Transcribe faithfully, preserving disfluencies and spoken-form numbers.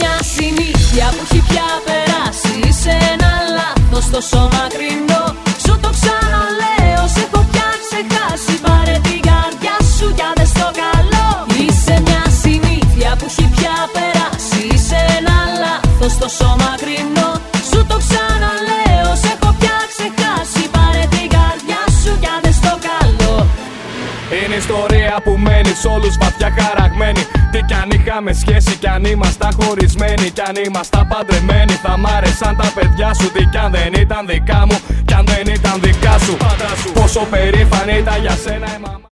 μια συνήθεια που έχει πια περάσει. Είσαι ένα λάθος τόσο μακρινό. Σου το ξαναλέω, σε έχω πια ξεχάσει. Πάρε την καρδιά σου κι άντε στο καλό. Είσαι μια συνήθεια που έχει πια περάσει. Είσαι ένα λάθος τόσο μακρινό. Σου το ξαναλέω, σε έχω πια ξεχάσει. Πάρε την καρδιά σου κι άντε στο καλό. Είναι ιστορία που μένει σ' όλους βαθιά χαραγμένη. Τι κι αν είχαμε σχέση, κι αν ήμασταν χωρισμένοι, κι αν ήμασταν παντρεμένοι, θα μ' άρεσαν τα παιδιά σου. Τι κι αν δεν ήταν δικά μου, κι αν δεν ήταν δικά σου. Φαντάσου πόσο περήφανη ήταν για σένα η μαμά.